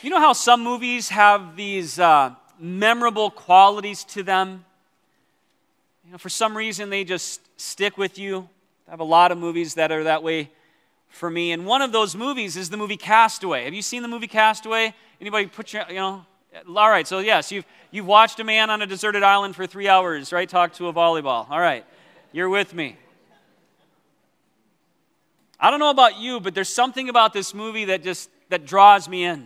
You know how some movies have these memorable qualities to them? You know, for some reason they just stick with you. I have a lot of movies that are that way for me. And one of those movies is the movie Castaway. Have you seen the movie Castaway? Anybody put your, all right, so yes, you've watched a man on a deserted island for 3 hours, right? Talk to a volleyball. All right, you're with me. I don't know about you, but there's something about this movie that draws me in.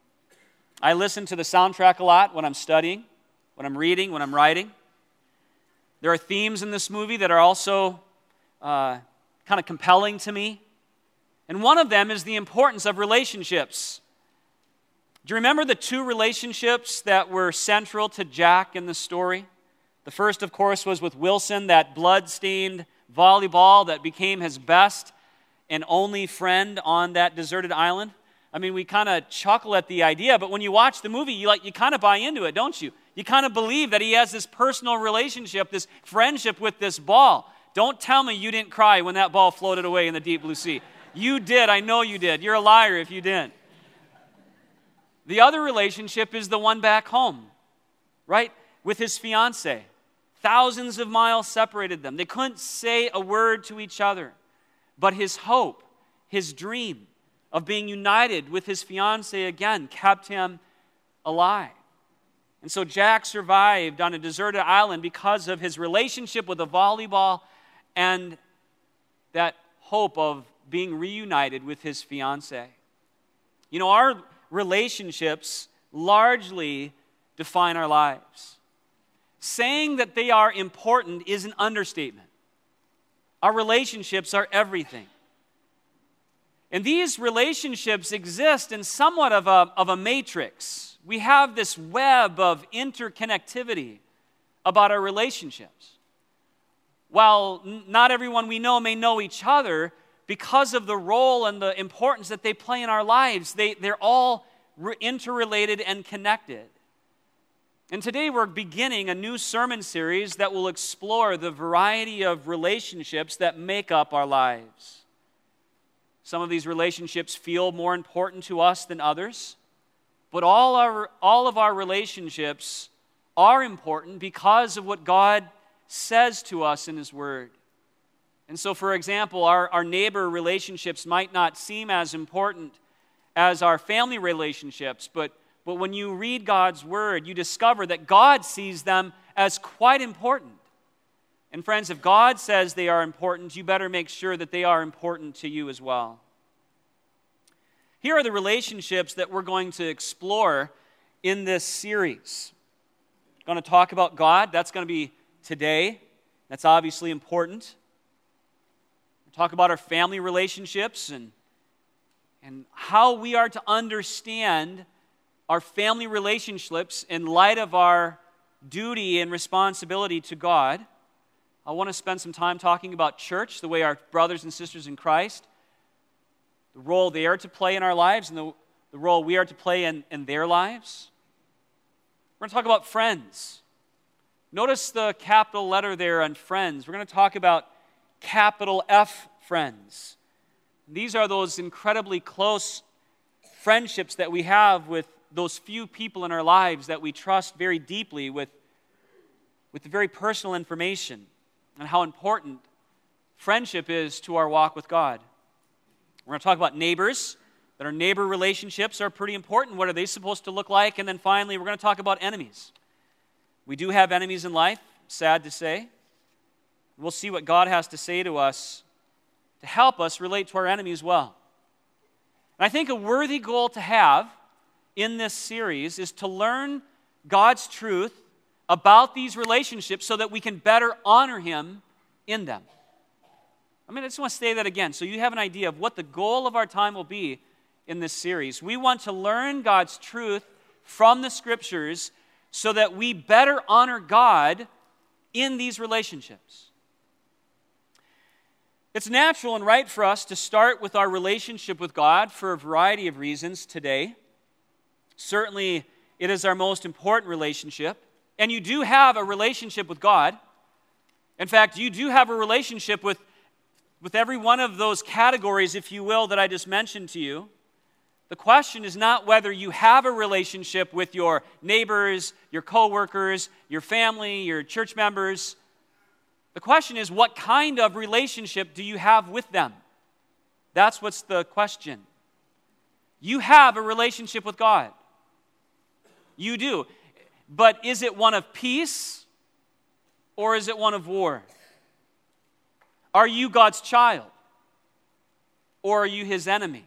I listen to the soundtrack a lot when I'm studying, when I'm reading, when I'm writing. There are themes in this movie that are also kind of compelling to me. And one of them is the importance of relationships. Do you remember the two relationships that were central to Jack in the story? The first, of course, was with Wilson, that blood-stained volleyball that became his best and only friend on that deserted island. I mean, we kind of chuckle at the idea, but when you watch the movie, you kind of buy into it, don't you? You kind of believe that he has this personal relationship, this friendship with this ball. Don't tell me you didn't cry when that ball floated away in the deep blue sea. You did. I know you did. You're a liar if you didn't. The other relationship is the one back home, right? With his fiancée. Thousands of miles separated them. They couldn't say a word to each other. But his hope, his dream of being united with his fiancée again kept him alive. And so Jack survived on a deserted island because of his relationship with a volleyball and that hope of being reunited with his fiancée. You know, our relationships largely define our lives. Saying that they are important is an understatement. Our relationships are everything. And these relationships exist in somewhat of a matrix. We have this web of interconnectivity about our relationships. While not everyone we know may know each other, because of the role and the importance that they play in our lives, they're all interrelated and connected. And today we're beginning a new sermon series that will explore the variety of relationships that make up our lives. Some of these relationships feel more important to us than others, but all of our relationships are important because of what God says to us in His Word. And so, for example, our neighbor relationships might not seem as important as our family relationships, but when you read God's Word, you discover that God sees them as quite important. And friends, if God says they are important, you better make sure that they are important to you as well. Here are the relationships that we're going to explore in this series. We're going to talk about God. That's going to be today. That's obviously important. We'll talk about our family relationships and how we are to understand our family relationships in light of our duty and responsibility to God. I want to spend some time talking about church, the way our brothers and sisters in Christ, the role they are to play in our lives and the role we are to play in their lives. We're going to talk about friends. Notice the capital letter there on friends. We're going to talk about capital F friends. These are those incredibly close friendships that we have with those few people in our lives that we trust very deeply with the very personal information and how important friendship is to our walk with God. We're going to talk about neighbors, that our neighbor relationships are pretty important. What are they supposed to look like? And then finally, we're going to talk about enemies. We do have enemies in life, sad to say. We'll see what God has to say to us to help us relate to our enemies well. And I think a worthy goal to have in this series is to learn God's truth about these relationships so that we can better honor Him in them. I just want to say that again so you have an idea of what the goal of our time will be in this series. We want to learn God's truth from the Scriptures so that we better honor God in these relationships. It's natural and right for us to start with our relationship with God for a variety of reasons today. Certainly, it is our most important relationship. And you do have a relationship with God. In fact, you do have a relationship with every one of those categories, if you will, that I just mentioned to you. The question is not whether you have a relationship with your neighbors, your coworkers, your family, your church members. The question is, what kind of relationship do you have with them? That's what's the question. You have a relationship with God. You do. But is it one of peace or is it one of war? Are you God's child or are you his enemy?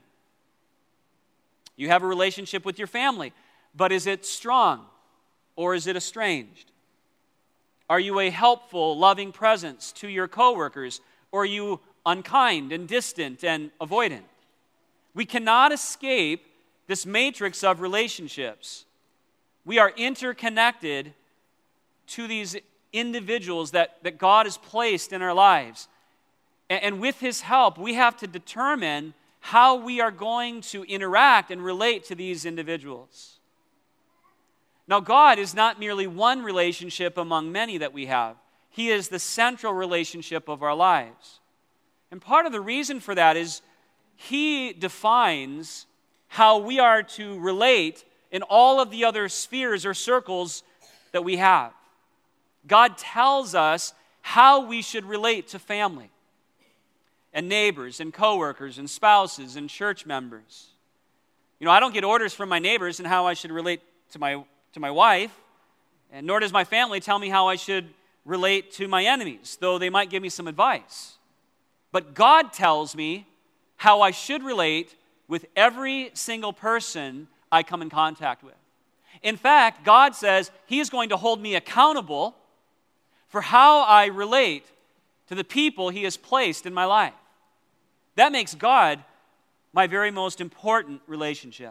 You have a relationship with your family, but is it strong or is it estranged? Are you a helpful, loving presence to your coworkers, or are you unkind and distant and avoidant? We cannot escape this matrix of relationships. We are interconnected to these individuals that God has placed in our lives. And with his help, we have to determine how we are going to interact and relate to these individuals. Now, God is not merely one relationship among many that we have. He is the central relationship of our lives. And part of the reason for that is he defines how we are to relate in all of the other spheres or circles that we have. God tells us how we should relate to family and neighbors and coworkers and spouses and church members. I don't get orders from my neighbors in how I should relate to my wife, and nor does my family tell me how I should relate to my enemies, though they might give me some advice. But God tells me how I should relate with every single person I come in contact with. In fact, God says he is going to hold me accountable for how I relate to the people he has placed in my life. That makes God my very most important relationship.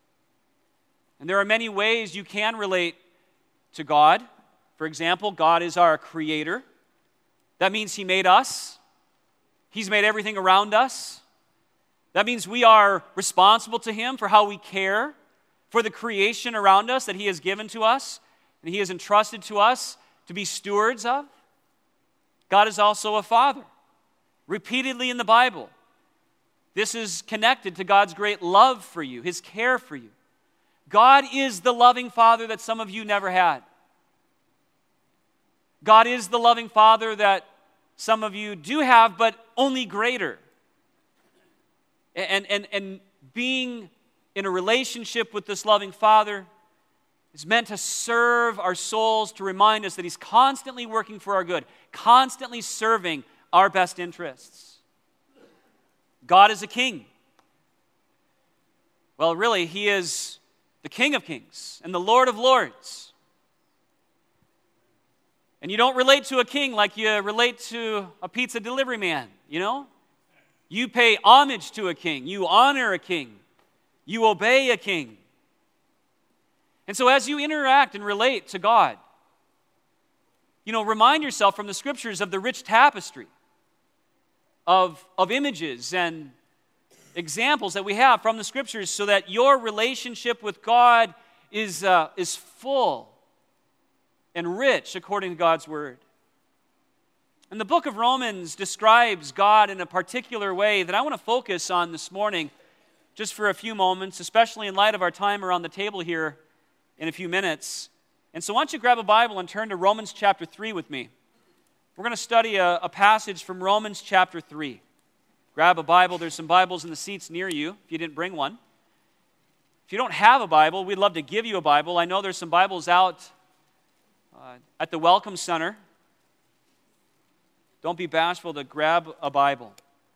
And there are many ways you can relate to God. For example, God is our creator. That means he made us. He's made everything around us. That means we are responsible to him for how we care for the creation around us that he has given to us and he has entrusted to us to be stewards of. God is also a father. Repeatedly in the Bible, this is connected to God's great love for you, his care for you. God is the loving father that some of you never had. God is the loving father that some of you do have, but only greater. And being in a relationship with this loving father is meant to serve our souls, to remind us that he's constantly working for our good, constantly serving our best interests. God is a king. Well, really, he is the King of Kings and the Lord of Lords. And you don't relate to a king like you relate to a pizza delivery man, You pay homage to a king. You honor a king. You obey a king. And so as you interact and relate to God, remind yourself from the scriptures of the rich tapestry of images and examples that we have from the scriptures so that your relationship with God is full and rich according to God's word. And the book of Romans describes God in a particular way that I want to focus on this morning just for a few moments, especially in light of our time around the table here in a few minutes. And so why don't you grab a Bible and turn to Romans chapter 3 with me. We're going to study a passage from Romans chapter 3. Grab a Bible. There's some Bibles in the seats near you if you didn't bring one. If you don't have a Bible, we'd love to give you a Bible. I know there's some Bibles out at the Welcome Center. Don't be bashful to grab a Bible.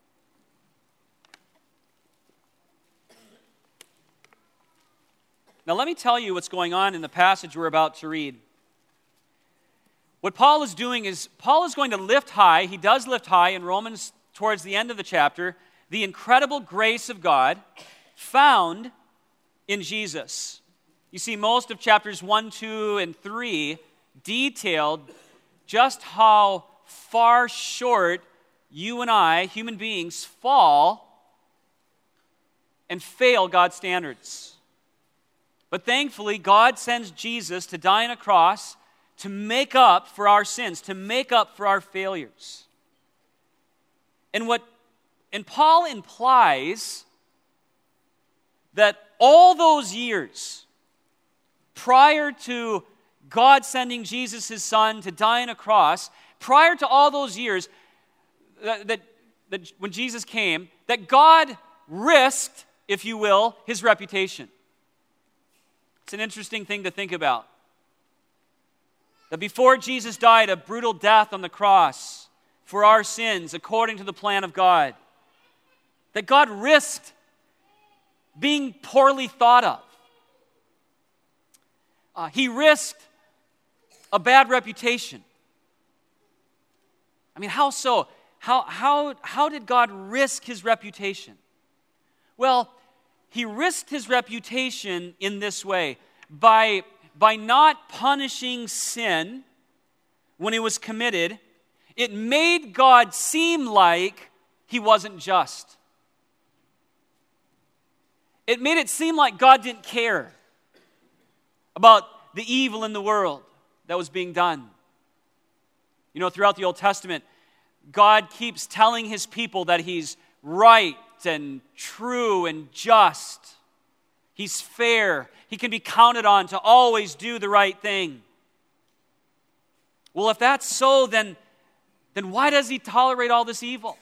Now let me tell you what's going on in the passage we're about to read. What Paul is doing is, Paul is going to lift high, he does lift high in Romans towards the end of the chapter, the incredible grace of God found in Jesus. You see, most of chapters 1, 2, and 3 detailed just how far short you and I, human beings, fall and fail God's standards. But thankfully, God sends Jesus to die on a cross to make up for our sins, to make up for our failures. And Paul implies that all those years prior to God sending Jesus, his son, to die on a cross, prior to all those years that when Jesus came, that God risked, if you will, his reputation. It's an interesting thing to think about. That before Jesus died a brutal death on the cross for our sins, according to the plan of God, that God risked being poorly thought of. He risked a bad reputation. I mean, how so? How did God risk his reputation? Well, he risked his reputation in this way, by not punishing sin when it was committed. It made God seem like he wasn't just. It made it seem like God didn't care about the evil in the world that was being done. You know, throughout the Old Testament, God keeps telling his people that he's right and true and just. He's fair. He can be counted on to always do the right thing. Well, if that's so, then why does he tolerate all this evil?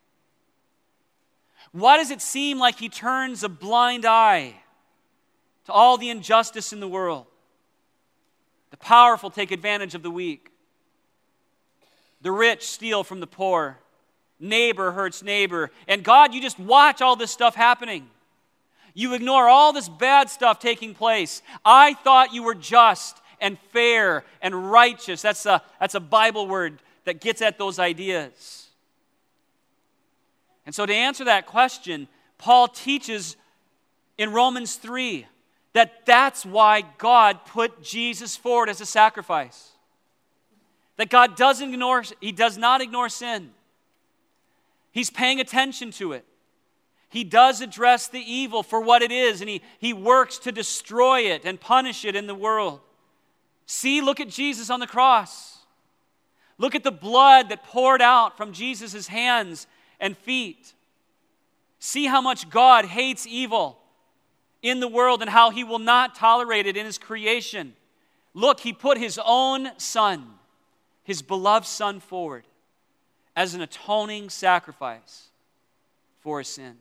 Why does it seem like he turns a blind eye to all the injustice in the world? The powerful take advantage of the weak. The rich steal from the poor. Neighbor hurts neighbor. And God, you just watch all this stuff happening. You ignore all this bad stuff taking place. I thought you were just and fair and righteous. That's a Bible word that gets at those ideas. And so to answer that question, Paul teaches in Romans 3 that that's why God put Jesus forward as a sacrifice. That God does not ignore sin. He's paying attention to it. He does address the evil for what it is, and he works to destroy it and punish it in the world. See, look at Jesus on the cross. Look at the blood that poured out from Jesus' hands and feet. See how much God hates evil in the world and how he will not tolerate it in his creation. Look, he put his own son, his beloved son, forward as an atoning sacrifice for his sins.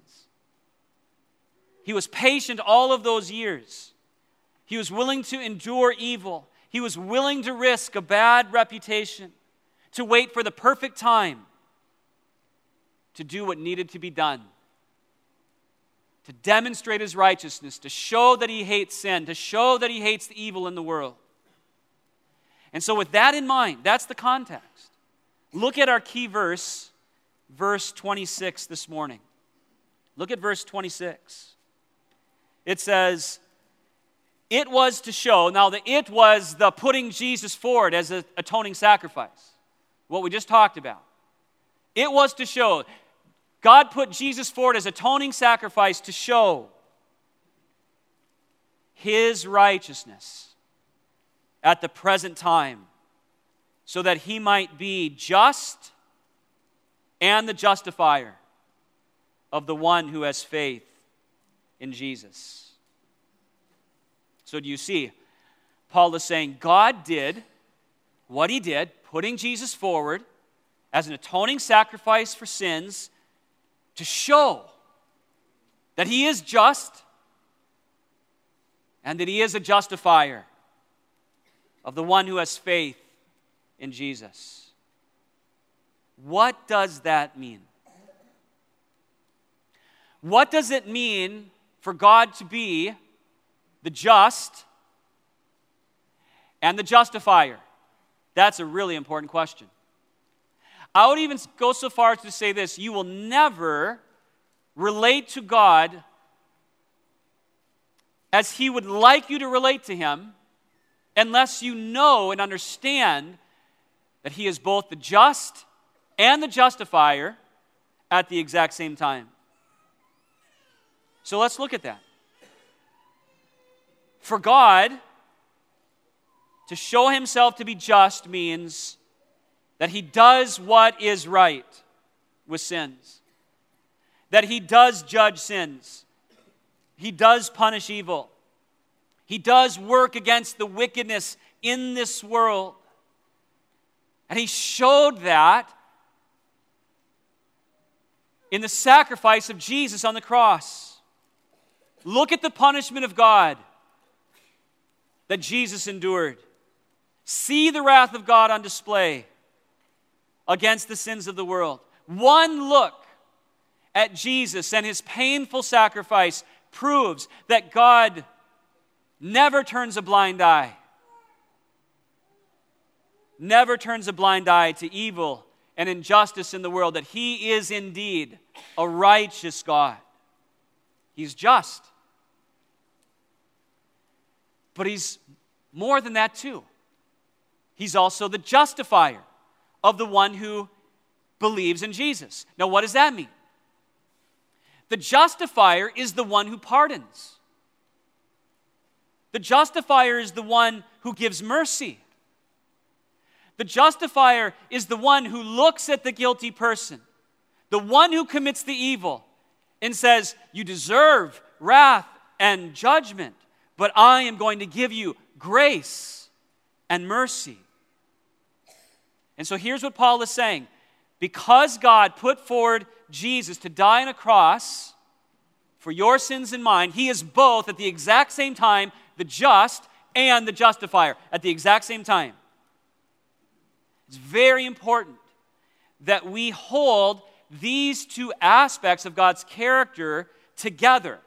He was patient all of those years. He was willing to endure evil. He was willing to risk a bad reputation, to wait for the perfect time to do what needed to be done, to demonstrate his righteousness, to show that he hates sin, to show that he hates the evil in the world. And so with that in mind, that's the context. Look at our key verse, verse 26 this morning. Look at verse 26. It says, it was to show, now it was the putting Jesus forward as an atoning sacrifice, what we just talked about. It was to show, God put Jesus forward as atoning sacrifice to show his righteousness at the present time, so that he might be just and the justifier of the one who has faith in Jesus. So do you see? Paul is saying God did what he did, putting Jesus forward as an atoning sacrifice for sins to show that he is just and that he is a justifier of the one who has faith in Jesus. What does that mean? What does it mean for God to be the just and the justifier? That's a really important question. I would even go so far as to say this: you will never relate to God as he would like you to relate to him unless you know and understand that he is both the just and the justifier at the exact same time. So let's look at that. For God to show himself to be just means that he does what is right with sins, that he does judge sins. He does punish evil. He does work against the wickedness in this world. And he showed that in the sacrifice of Jesus on the cross. Look at the punishment of God that Jesus endured. See the wrath of God on display against the sins of the world. One look at Jesus and his painful sacrifice proves that God never turns a blind eye. Never turns a blind eye to evil and injustice in the world, that he is indeed a righteous God. He's just. But he's more than that too. He's also the justifier of the one who believes in Jesus. Now, what does that mean? The justifier is the one who pardons. The justifier is the one who gives mercy. The justifier is the one who looks at the guilty person, the one who commits the evil, and says, you deserve wrath and judgment, but I am going to give you grace and mercy. And so here's what Paul is saying. Because God put forward Jesus to die on a cross for your sins and mine, he is both at the exact same time the just and the justifier at the exact same time. It's very important that we hold these two aspects of God's character together.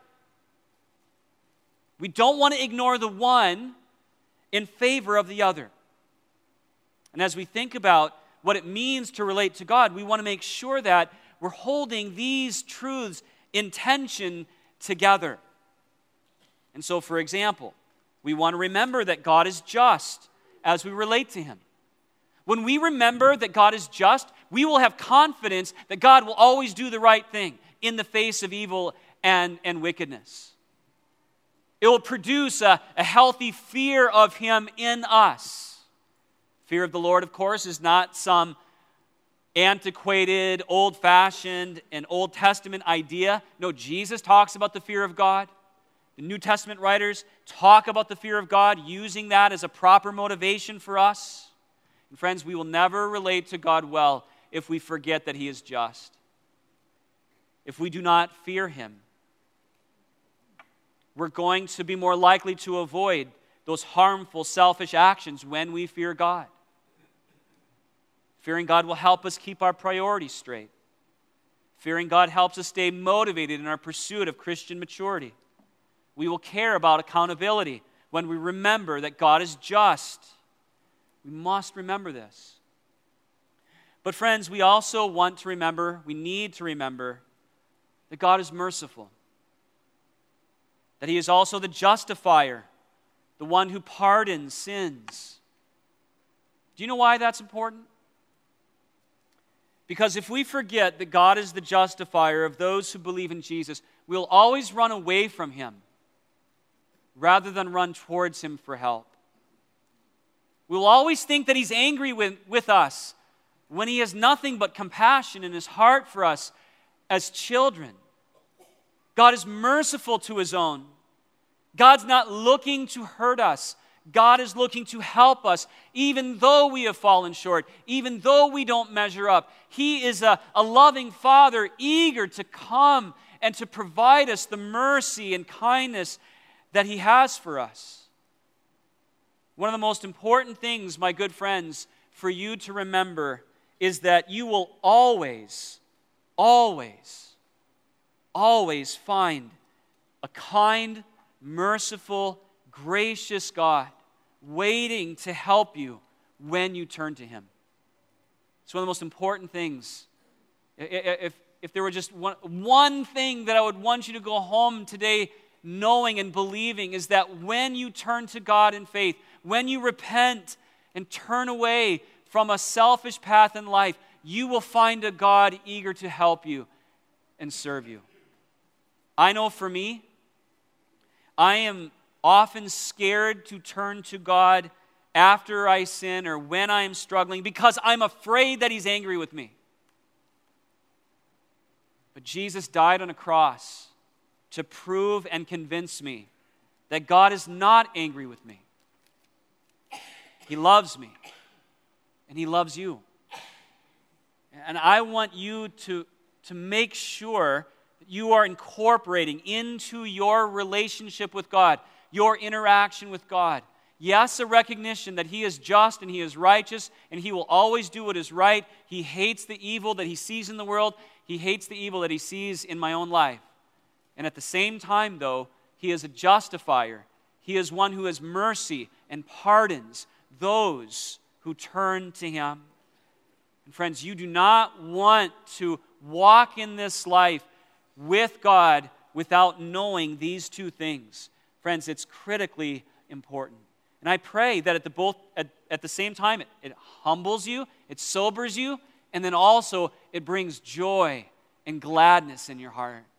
We don't want to ignore the one in favor of the other. And as we think about what it means to relate to God, we want to make sure that we're holding these truths in tension together. And so, for example, we want to remember that God is just as we relate to him. When we remember that God is just, we will have confidence that God will always do the right thing in the face of evil and wickedness. It will produce a healthy fear of him in us. Fear of the Lord, of course, is not some antiquated, old-fashioned, and Old Testament idea. No, Jesus talks about the fear of God. The New Testament writers talk about the fear of God, using that as a proper motivation for us. And friends, we will never relate to God well if we forget that he is just. If we do not fear him, we're going to be more likely to avoid those harmful, selfish actions when we fear God. Fearing God will help us keep our priorities straight. Fearing God helps us stay motivated in our pursuit of Christian maturity. We will care about accountability when we remember that God is just. We must remember this. But friends, we also want to remember, we need to remember, that God is merciful. That he is also the justifier, the one who pardons sins. Do you know why that's important? Because if we forget that God is the justifier of those who believe in Jesus, we'll always run away from him rather than run towards him for help. We'll always think that he's angry with us when he has nothing but compassion in his heart for us as children. God is merciful to his own. God's not looking to hurt us. God is looking to help us, even though we have fallen short, even though we don't measure up. He is a loving Father, eager to come and to provide us the mercy and kindness that he has for us. One of the most important things, my good friends, for you to remember is that you will always, always, always find a kind, merciful, gracious God waiting to help you when you turn to him. It's one of the most important things. If there were just one thing that I would want you to go home today knowing and believing, is that when you turn to God in faith, when you repent and turn away from a selfish path in life, you will find a God eager to help you and serve you. I know for me, I am often scared to turn to God after I sin or when I am struggling because I'm afraid that he's angry with me. But Jesus died on a cross to prove and convince me that God is not angry with me. He loves me, and He loves you. And I want you to make sure that you are incorporating into your relationship with God, your interaction with God. Yes, a recognition that He is just and He is righteous and He will always do what is right. He hates the evil that He sees in the world. He hates the evil that He sees in my own life. And at the same time, though, He is a justifier. He is one who has mercy and pardons those who turn to Him. And friends, you do not want to walk in this life with God without knowing these two things. Friends, it's critically important. And I pray that at the same time, it humbles you, it sobers you, and then also it brings joy and gladness in your heart.